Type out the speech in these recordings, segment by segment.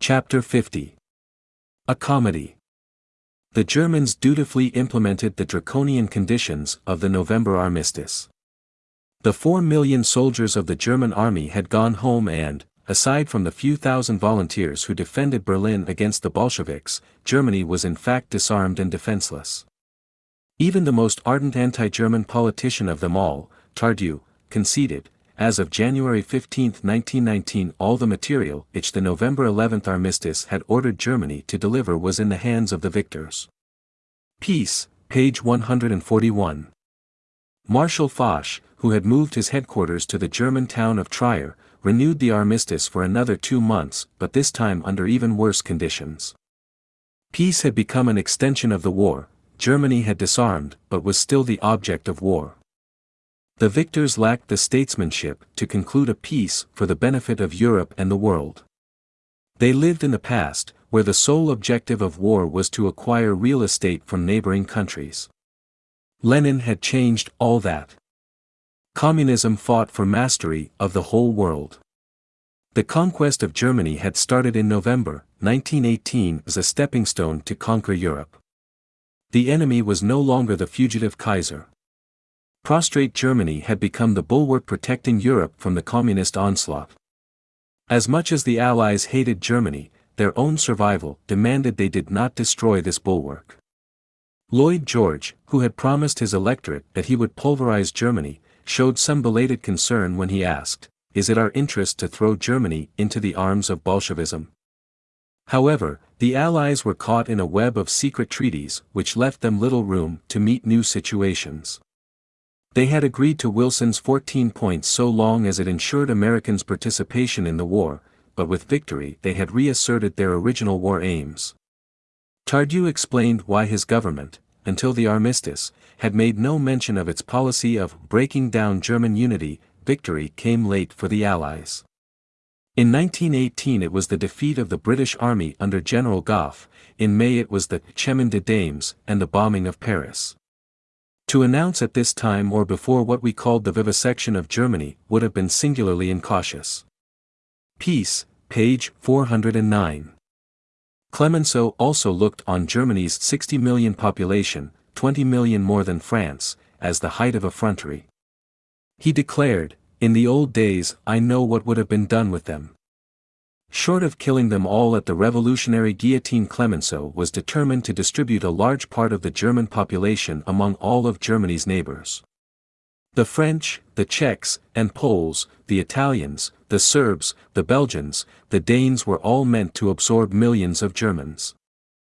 Chapter 50. A Comedy. The Germans dutifully implemented the draconian conditions of the November armistice. The 4 million soldiers of the German army had gone home and, aside from the few thousand volunteers who defended Berlin against the Bolsheviks, Germany was in fact disarmed and defenseless. Even the most ardent anti-German politician of them all, Tardieu, conceded, as of January 15, 1919, all the material which the November 11 armistice had ordered Germany to deliver was in the hands of the victors. Peace, page 141. Marshal Foch, who had moved his headquarters to the German town of Trier, renewed the armistice for another 2 months, but this time under even worse conditions. Peace had become an extension of the war. Germany had disarmed, but was still the object of war. The victors lacked the statesmanship to conclude a peace for the benefit of Europe and the world. They lived in the past, where the sole objective of war was to acquire real estate from neighboring countries. Lenin had changed all that. Communism fought for mastery of the whole world. The conquest of Germany had started in November 1918 as a stepping stone to conquer Europe. The enemy was no longer the fugitive Kaiser. Prostrate Germany had become the bulwark protecting Europe from the communist onslaught. As much as the Allies hated Germany, their own survival demanded they did not destroy this bulwark. Lloyd George, who had promised his electorate that he would pulverize Germany, showed some belated concern when he asked, "Is it our interest to throw Germany into the arms of Bolshevism?" However, the Allies were caught in a web of secret treaties which left them little room to meet new situations. They had agreed to Wilson's 14 points so long as it ensured Americans' participation in the war, but with victory they had reasserted their original war aims. Tardieu explained why his government, until the armistice, had made no mention of its policy of breaking down German unity. Victory came late for the Allies. In 1918 it was the defeat of the British Army under General Gough, in May it was the Chemin des Dames and the bombing of Paris. To announce at this time or before what we called the vivisection of Germany would have been singularly incautious. Peace, page 409. Clemenceau also looked on Germany's 60 million population, 20 million more than France, as the height of effrontery. He declared, "In the old days I know what would have been done with them." Short of killing them all at the revolutionary guillotine, Clemenceau was determined to distribute a large part of the German population among all of Germany's neighbors. The French, the Czechs and Poles, the Italians, the Serbs, the Belgians, the Danes were all meant to absorb millions of Germans.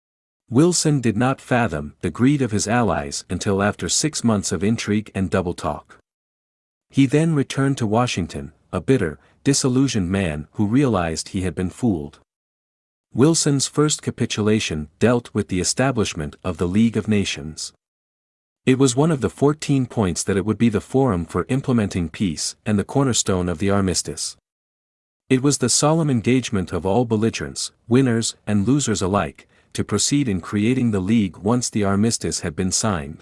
Wilson did not fathom the greed of his allies until after 6 months of intrigue and double talk. He then returned to Washington, a bitter, disillusioned man who realized he had been fooled. Wilson's first capitulation dealt with the establishment of the League of Nations. It was one of the 14 points that it would be the forum for implementing peace and the cornerstone of the armistice. It was the solemn engagement of all belligerents, winners and losers alike, to proceed in creating the League once the armistice had been signed.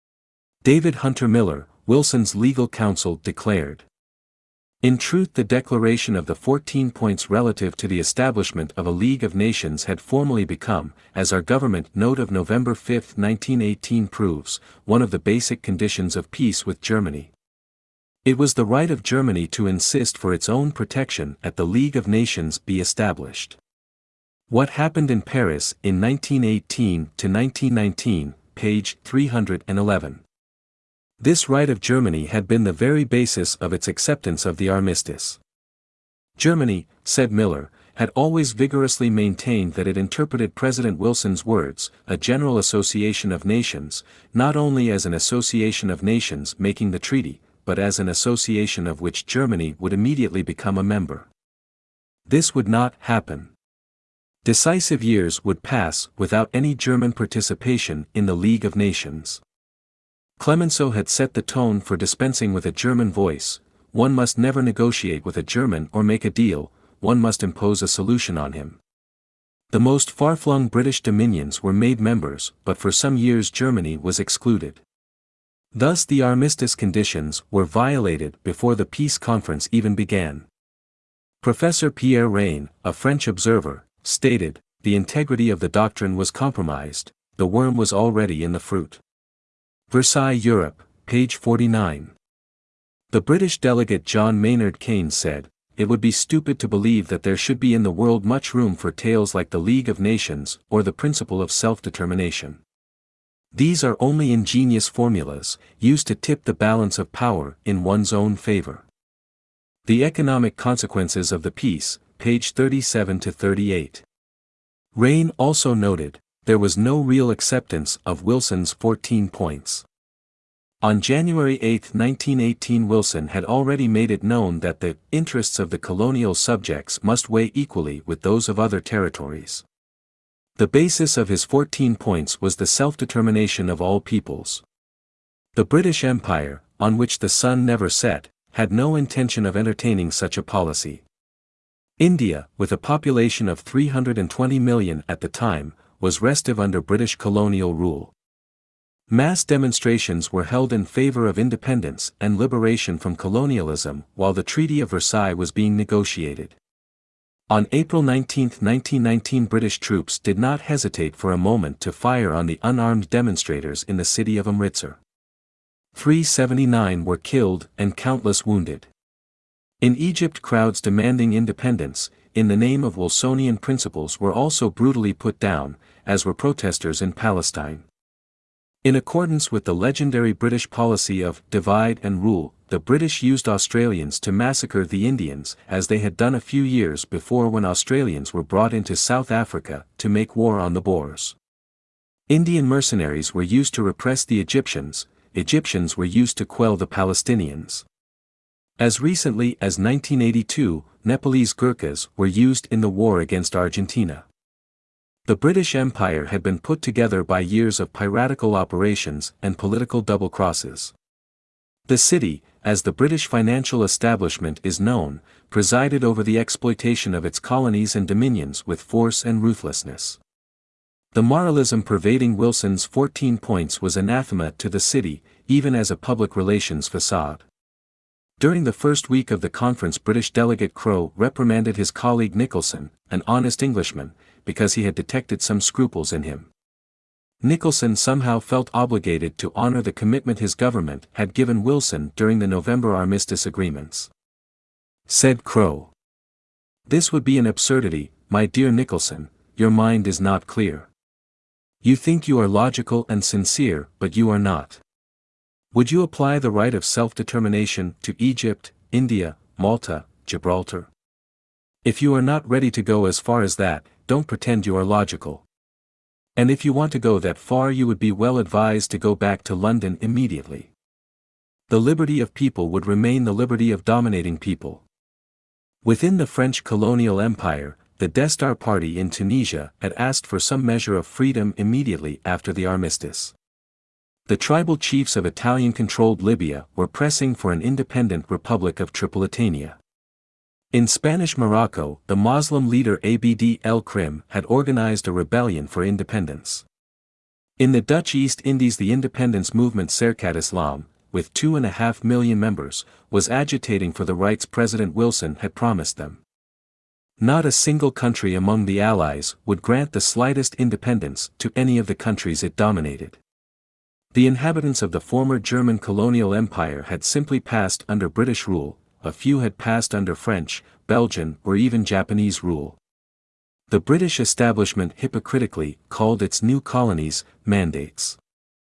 David Hunter Miller, Wilson's legal counsel, declared, "In truth, the declaration of the 14 points relative to the establishment of a League of Nations had formally become, as our government note of November 5, 1918 proves, one of the basic conditions of peace with Germany. It was the right of Germany to insist for its own protection that the League of Nations be established." What happened in Paris in 1918 to 1919, page 311. This right of Germany had been the very basis of its acceptance of the armistice. Germany, said Miller, had always vigorously maintained that it interpreted President Wilson's words, a general association of nations, not only as an association of nations making the treaty, but as an association of which Germany would immediately become a member. This would not happen. Decisive years would pass without any German participation in the League of Nations. Clemenceau had set the tone for dispensing with a German voice. One must never negotiate with a German or make a deal, one must impose a solution on him. The most far-flung British dominions were made members, but for some years Germany was excluded. Thus the armistice conditions were violated before the peace conference even began. Professor Pierre Rain, a French observer, stated, the integrity of the doctrine was compromised, the worm was already in the fruit. Versailles, Europe, page 49. The British delegate John Maynard Keynes said, "It would be stupid to believe that there should be in the world much room for tales like the League of Nations or the principle of self-determination. These are only ingenious formulas, used to tip the balance of power in one's own favor." The Economic Consequences of the Peace, page 37 to 38. Raine also noted, there was no real acceptance of Wilson's 14 points. On January 8, 1918, Wilson had already made it known that the interests of the colonial subjects must weigh equally with those of other territories. The basis of his 14 points was the self-determination of all peoples. The British Empire, on which the sun never set, had no intention of entertaining such a policy. India, with a population of 320 million at the time, was restive under British colonial rule. Mass demonstrations were held in favor of independence and liberation from colonialism while the Treaty of Versailles was being negotiated. On April 19, 1919, British troops did not hesitate for a moment to fire on the unarmed demonstrators in the city of Amritsar. 379 were killed and countless wounded. In Egypt, crowds demanding independence, in the name of Wilsonian principles, were also brutally put down, as were protesters in Palestine. In accordance with the legendary British policy of divide and rule, the British used Australians to massacre the Indians, as they had done a few years before when Australians were brought into South Africa to make war on the Boers. Indian mercenaries were used to repress the Egyptians, Egyptians were used to quell the Palestinians. As recently as 1982, Nepalese Gurkhas were used in the war against Argentina. The British Empire had been put together by years of piratical operations and political double-crosses. The city, as the British financial establishment is known, presided over the exploitation of its colonies and dominions with force and ruthlessness. The moralism pervading Wilson's 14 points was anathema to the city, even as a public relations facade. During the first week of the conference, British delegate Crowe reprimanded his colleague Nicholson, an honest Englishman, because he had detected some scruples in him. Nicholson somehow felt obligated to honor the commitment his government had given Wilson during the November armistice agreements. Said Crowe, "This would be an absurdity, my dear Nicholson, your mind is not clear. You think you are logical and sincere, but you are not. Would you apply the right of self-determination to Egypt, India, Malta, Gibraltar? If you are not ready to go as far as that, don't pretend you are logical. And if you want to go that far, you would be well advised to go back to London immediately. The liberty of people would remain the liberty of dominating people." Within the French colonial empire, the Destar party in Tunisia had asked for some measure of freedom immediately after the armistice. The tribal chiefs of Italian-controlled Libya were pressing for an independent Republic of Tripolitania. In Spanish Morocco, the Muslim leader Abd el-Krim had organized a rebellion for independence. In the Dutch East Indies, the independence movement Serkat Islam, with 2.5 million members, was agitating for the rights President Wilson had promised them. Not a single country among the Allies would grant the slightest independence to any of the countries it dominated. The inhabitants of the former German colonial empire had simply passed under British rule, a few had passed under French, Belgian, or even Japanese rule. The British establishment hypocritically called its new colonies mandates.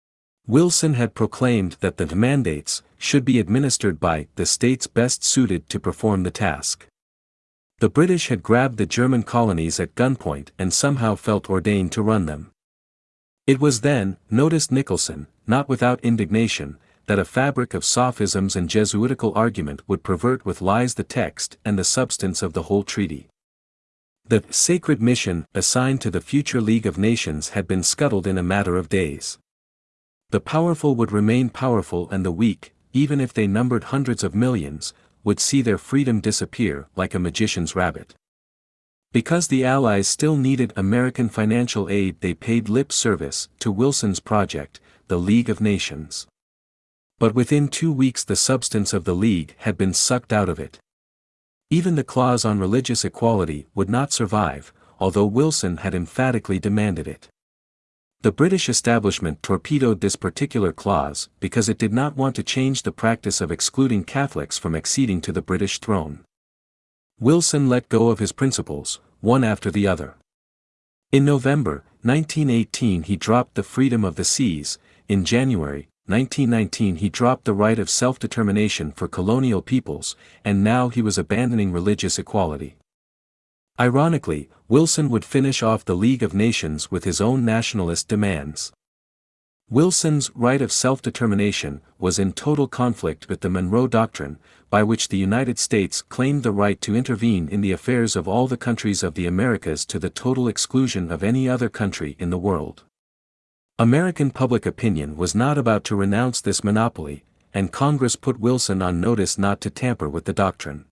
Wilson had proclaimed that the mandates should be administered by the states best suited to perform the task. The British had grabbed the German colonies at gunpoint and somehow felt ordained to run them. It was then, noticed Nicholson, not without indignation, that a fabric of sophisms and Jesuitical argument would pervert with lies the text and the substance of the whole treaty. The sacred mission assigned to the future League of Nations had been scuttled in a matter of days. The powerful would remain powerful, and the weak, even if they numbered hundreds of millions, would see their freedom disappear like a magician's rabbit. Because the Allies still needed American financial aid, they paid lip service to Wilson's project, the League of Nations. But within 2 weeks the substance of the League had been sucked out of it. Even the clause on religious equality would not survive, although Wilson had emphatically demanded it. The British establishment torpedoed this particular clause because it did not want to change the practice of excluding Catholics from acceding to the British throne. Wilson let go of his principles, one after the other. In November 1918 he dropped the freedom of the seas. In January 1919 he dropped the right of self-determination for colonial peoples, and now he was abandoning religious equality. Ironically, Wilson would finish off the League of Nations with his own nationalist demands. Wilson's right of self-determination was in total conflict with the Monroe Doctrine, by which the United States claimed the right to intervene in the affairs of all the countries of the Americas to the total exclusion of any other country in the world. American public opinion was not about to renounce this monopoly, and Congress put Wilson on notice not to tamper with the doctrine.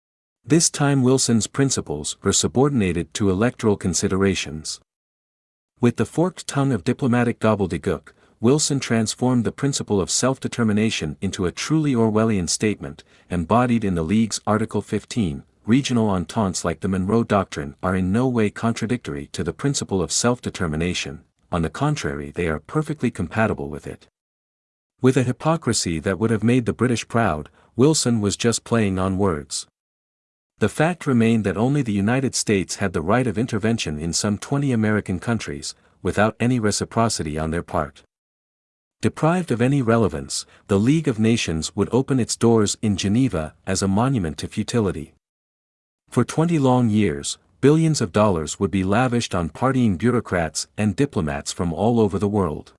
This time Wilson's principles were subordinated to electoral considerations. With the forked tongue of diplomatic gobbledygook, Wilson transformed the principle of self-determination into a truly Orwellian statement, embodied in the League's Article 15. Regional ententes like the Monroe Doctrine are in no way contradictory to the principle of self-determination, on the contrary they are perfectly compatible with it. With a hypocrisy that would have made the British proud, Wilson was just playing on words. The fact remained that only the United States had the right of intervention in some 20 American countries, without any reciprocity on their part. Deprived of any relevance, the League of Nations would open its doors in Geneva as a monument to futility. For 20 long years, billions of dollars would be lavished on partying bureaucrats and diplomats from all over the world.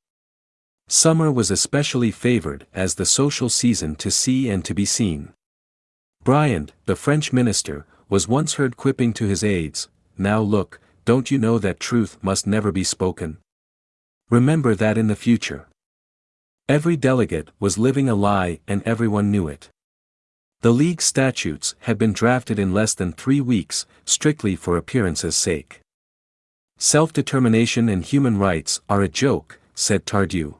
Summer was especially favored as the social season to see and to be seen. Briand, the French minister, was once heard quipping to his aides, "Now look, don't you know that truth must never be spoken? Remember that in the future." Every delegate was living a lie and everyone knew it. The League statutes had been drafted in less than 3 weeks, strictly for appearance's sake. "Self-determination and human rights are a joke," said Tardieu.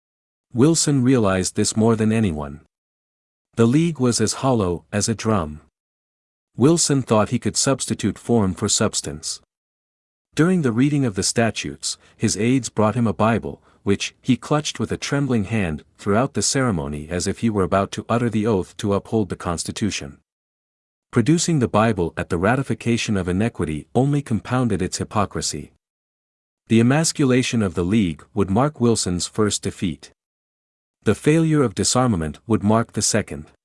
Wilson realized this more than anyone. The League was as hollow as a drum. Wilson thought he could substitute form for substance. During the reading of the statutes, his aides brought him a Bible, which he clutched with a trembling hand throughout the ceremony as if he were about to utter the oath to uphold the Constitution. Producing the Bible at the ratification of inequity only compounded its hypocrisy. The emasculation of the League would mark Wilson's first defeat. The failure of disarmament would mark the second.